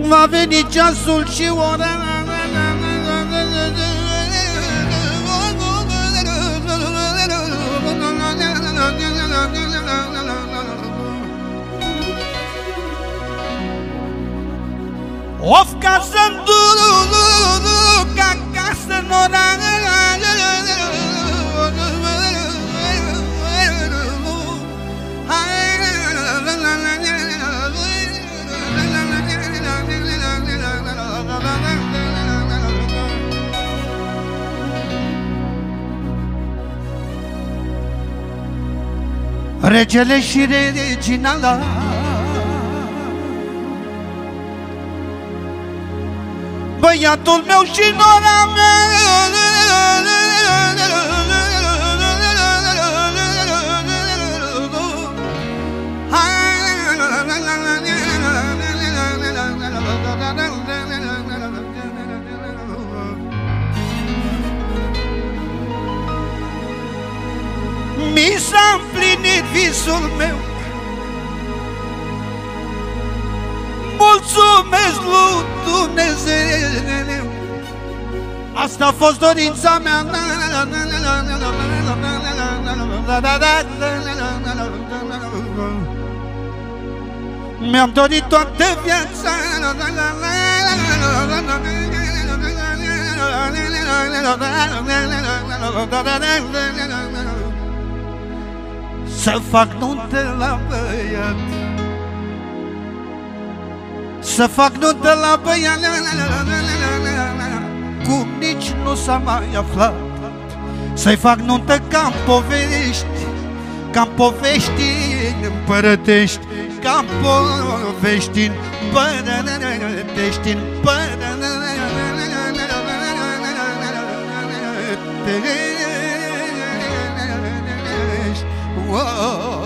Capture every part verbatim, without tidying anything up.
Va veni ceasul și ora. Of, ca să-mi duc acasă în oraș. Regele și regina, băiatul meu și nora mea, mi s-a împlinit visul meu. Mulțumesc lui Dumnezeu, asta a fost dorința mea. Mi-am dorit toată viața să fac nuntă la băiat, să fac nuntă la băiat, cum nici nu s-a mai aflat. Să-i fac nuntă ca-n povești, ca-n povești împărătești, ca-n povești împărătești, împărătești. Whoa.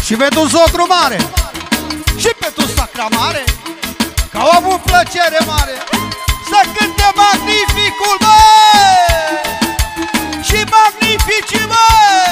Și pentru socru mare și pentru sacra mare, că au avut plăcere mare să cânte magnificul, bă! Și magnificii, bă!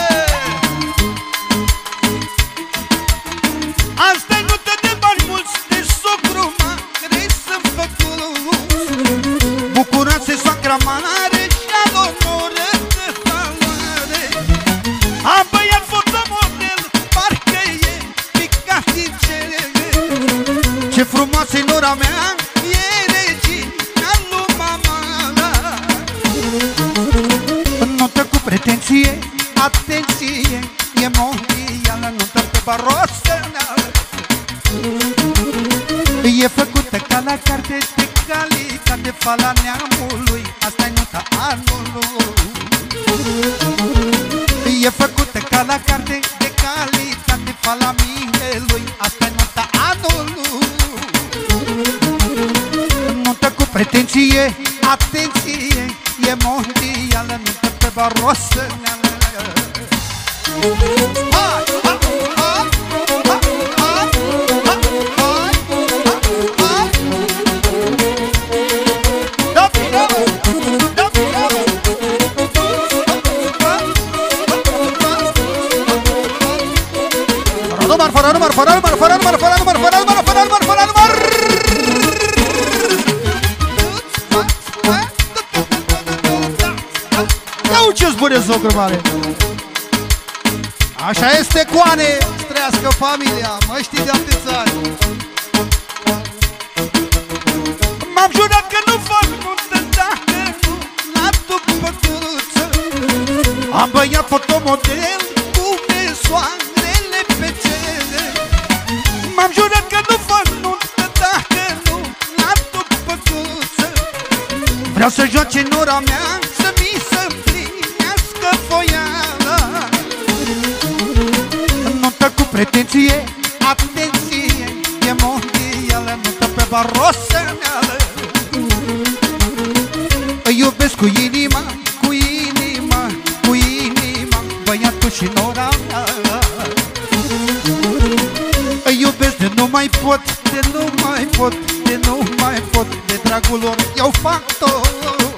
Asta-i nută de bani mulți, de socru mare să-mi făcut. Bucurați-i sacra mare și-a onoră de valoare. Am băiat fotomodel, parcă e picat din cele. Ce frumoasă-i nora mea, e regina lui mama. Nută cu pretenție, atenție, e mondială, nută pe barosă. E făcută ca la carte de calitate, fala neamului, asta-i nuta anului. E făcută ca la carte de calitate, fala mielui, asta-i nuta anului. Nută cu pretenție, atenție, e mondială, nută pe barosă. Hai, hai, hai, hai, hai. Fără număr, fără număr, fără număr, fără număr, fără număr, fără număr, fără număr. Ia ce spune socru mare. Așa este, coane, trăiască familia, mă știi de atâția ani. M-am jurat că nu fac nuntă dacă nu la după căruță. Am băiat fotomodel cu besoarele pe cele. M-am jurat că nu fac nuntă dacă nu la după căruță. Vreau să joace nora mea, să mi se împlinească voiala. Nuntă cu pretenție, atenție, e mondială, nuntă pe barosăneală. Îi iubesc cu inima, cu inima, cu inima, băiatul și nora mea. Îi iubesc de nu mai pot, de nu mai pot, de nu mai pot, de dragul lor eu fac tot.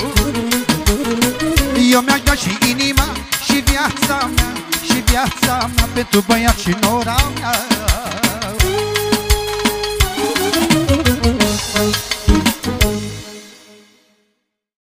Eu mi-aș da și inima, și viața mea, și viața mea, pentru băiat și nora mea.